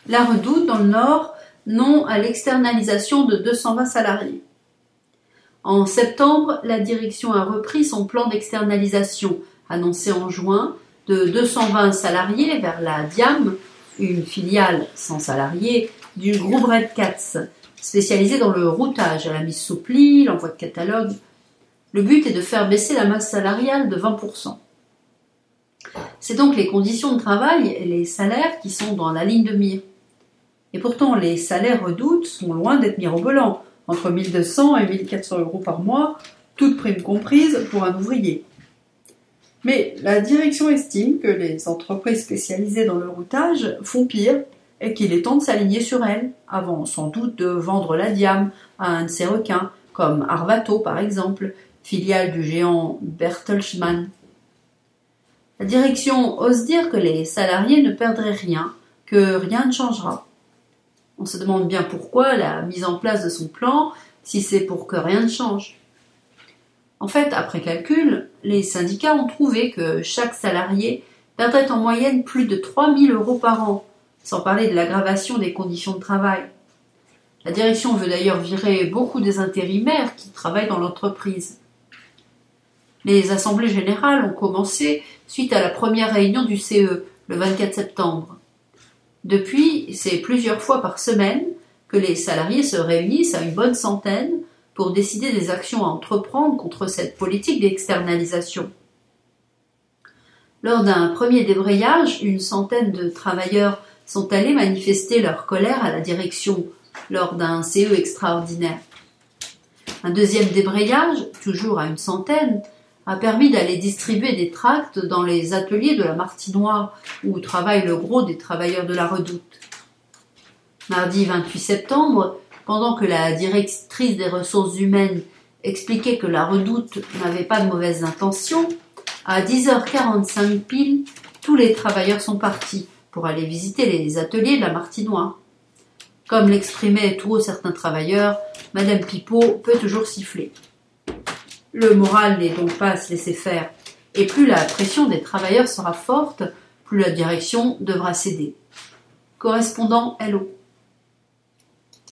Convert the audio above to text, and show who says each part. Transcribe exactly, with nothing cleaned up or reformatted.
Speaker 1: La Redoute, dans le Nord, non à l'externalisation de deux cent vingt salariés. En septembre, la direction a repris son plan d'externalisation, annoncé en juin, de deux cent vingt salariés vers la Diam, une filiale sans salariés du groupe Redcats, spécialisée dans le routage, à la mise sous pli, l'envoi de catalogue. Le but est de faire baisser la masse salariale de vingt pour cent. C'est donc les conditions de travail et les salaires qui sont dans la ligne de mire. Et pourtant, les salaires Redoute sont loin d'être mirobolants, entre mille deux cents et mille quatre cents euros par mois, toutes primes comprises pour un ouvrier. Mais la direction estime que les entreprises spécialisées dans le routage font pire et qu'il est temps de s'aligner sur elles, avant sans doute de vendre la Diam à un de ces requins, comme Arvato par exemple, filiale du géant Bertelsmann. La direction ose dire que les salariés ne perdraient rien, que rien ne changera. On se demande bien pourquoi la mise en place de son plan, si c'est pour que rien ne change. En fait, après calcul, les syndicats ont trouvé que chaque salarié perdrait en moyenne plus de trois mille euros par an, sans parler de l'aggravation des conditions de travail. La direction veut d'ailleurs virer beaucoup des intérimaires qui travaillent dans l'entreprise. Les assemblées générales ont commencé suite à la première réunion du C E, le vingt-quatre septembre. Depuis, c'est plusieurs fois par semaine que les salariés se réunissent à une bonne centaine pour décider des actions à entreprendre contre cette politique d'externalisation. Lors d'un premier débrayage, une centaine de travailleurs sont allés manifester leur colère à la direction lors d'un C E extraordinaire. Un deuxième débrayage, toujours à une centaine, a permis d'aller distribuer des tracts dans les ateliers de la Martinoire où travaille le gros des travailleurs de la Redoute. Mardi vingt-huit septembre, pendant que la directrice des ressources humaines expliquait que la Redoute n'avait pas de mauvaises intentions, à dix heures quarante-cinq pile, tous les travailleurs sont partis pour aller visiter les ateliers de la Martinoire. Comme l'exprimaient tout haut certains travailleurs, Madame Pipeau peut toujours siffler. Le moral n'est donc pas à se laisser faire, et plus la pression des travailleurs sera forte, plus la direction devra céder. Correspondant L O